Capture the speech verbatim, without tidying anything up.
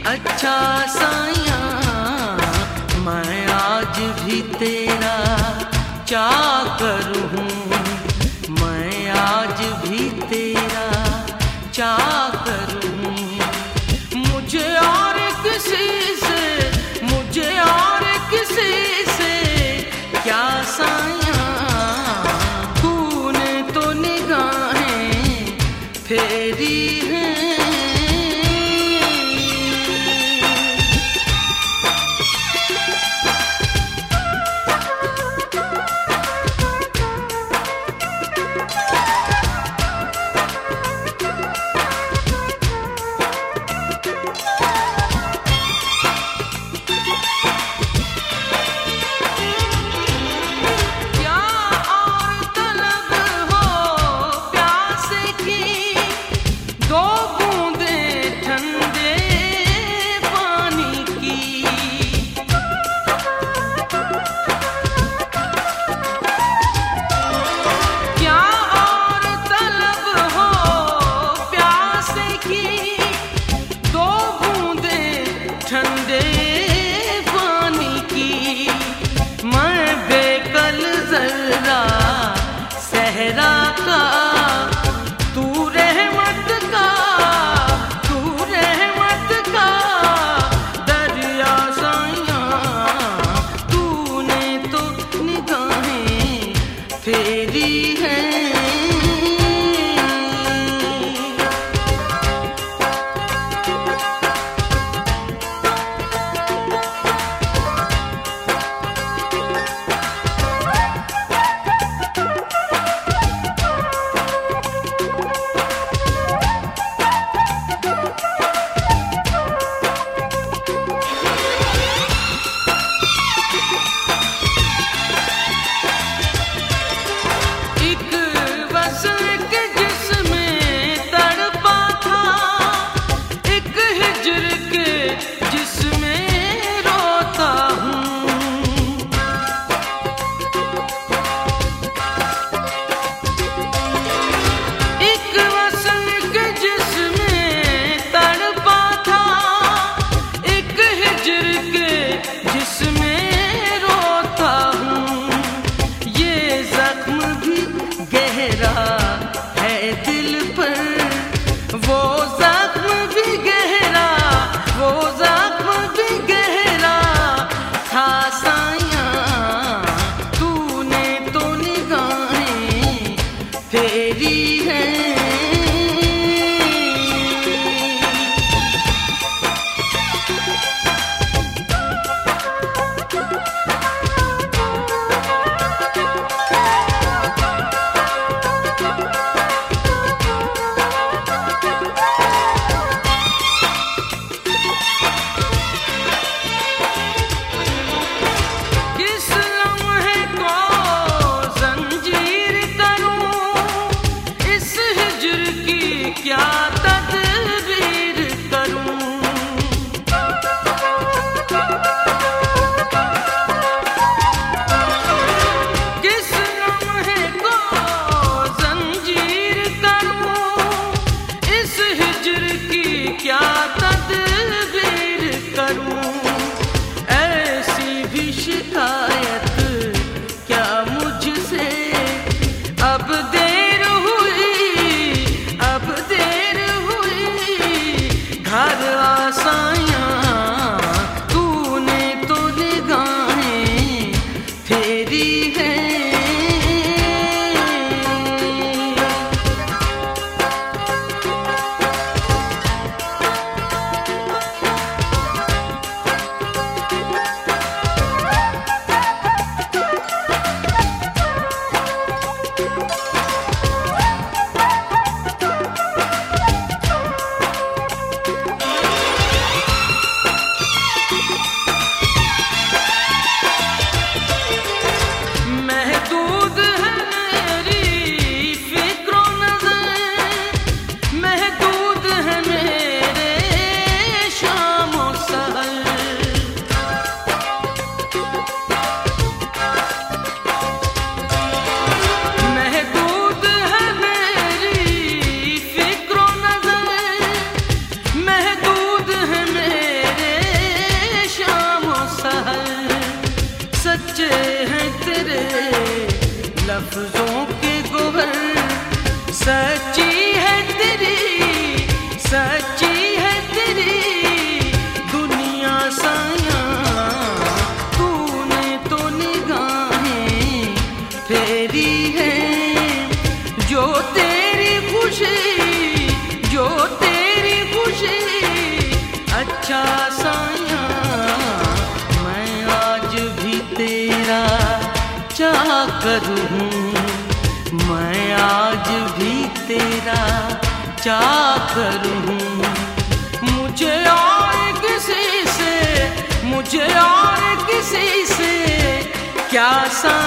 अच्छा साया मैं आज भी तेरा चाकर हूँ, मैं आज भी तेरा चाकर हूँ। मुझे और किसी से, मुझे और किसी से क्या साया, तूने तो निगाहें फेरी हैं। ठंडे पानी की मैं बेकल जर्रा सहरा का, तू रहमत का, तू रहमत का दरिया साया, तूने तो निगाहें फेरी हैं। है दिल पर वो जख्म भी गहरा, वो जख्म भी गहरा था साया, तूने तो निगाहें फेरी हैं। क्या तदबीर करूं, किस लम्हे को जंजीर करूं, इस हिज्र की क्या तदबीर करूं। ऐसी भी शिकायत क्या मुझसे अब देर हुई, अब देर हुई घर आसाया, तूने तो निगाहें फेरी हैं। लफ्जों के गोबर। सच्ची है तेरी, सच्ची है तेरी दुनिया साया, तूने तो निगाहें फेरी है। जो तेरी खुशी, जो तेरी खुशी, अच्छा साया मैं आज भी तेरा चाकर हूँ, मैं आज भी तेरा चाकर हूँ। मुझे और किसी से, मुझे और किसी से क्या सा